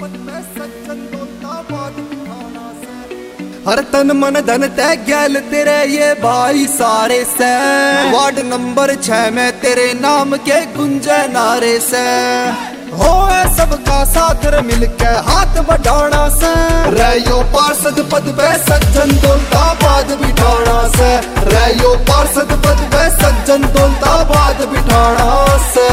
हर तन मन धन तय गैल तेरे ये भाई सारे से। वार्ड नंबर 6 में तेरे नाम के गुंजे नारे से। हो सबका सागर मिलके हाथ बढ़ाना से। रहो पार्षद पद पे सज्जन दौलताबाद बिठाना से। रहो पार्षद पद पे सज्जन दौलताबाद बिठाना से।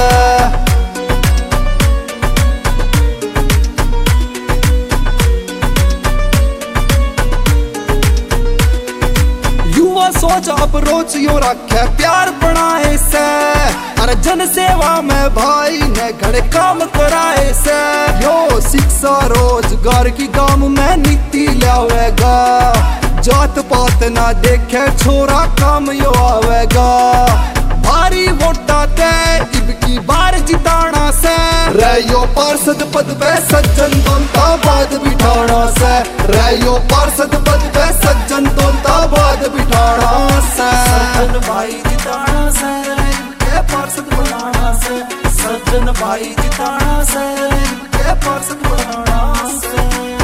सोच अप्रोच यो रखे प्यार बनाए से। अरे जन सेवा में भाई ने घड़े काम कराए से। यो शिक्षा रोजगार की गांव में नीति लावेगा। जात पात ना देखे छोरा काम यो आवेगा। भारी वोटा ते इब की बार जिताना से। रहो पार्षद पद पे सज्जन दौलताबाद बिठाना से। रहो पार्षद पद पे सज्जन दौलताबाद बिठाना से। सज्जन भाई जिताना से। इनके पार्षद बनाना से। सज्जन भाई जिताना से। इनके पार्षद बनाना से।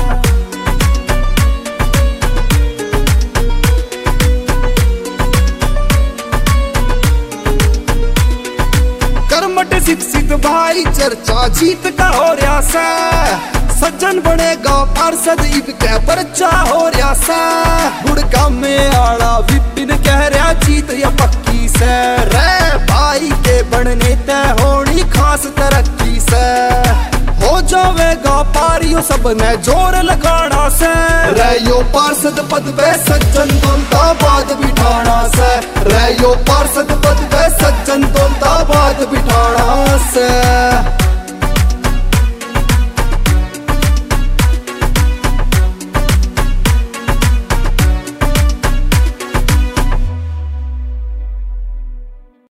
कर्मठ शिक्षित भाई चर्चा जीत का हो रहा से। सज्जन बनेगा पार्षद इब के पर्चा हो रहा से। गुड़गांव में आड़ा विपिन कह रहा जीत या पक्की से। रे भाई के बनने तय होनी खास तरक्की से। हो जावेगा पारियो सबने जोर लगाना से। रहो पार्षद पद पे सज्जन दौलताबाद बिठाना से। रहो पार्षद पद पे सज्जन दौलताबाद बिठाना से।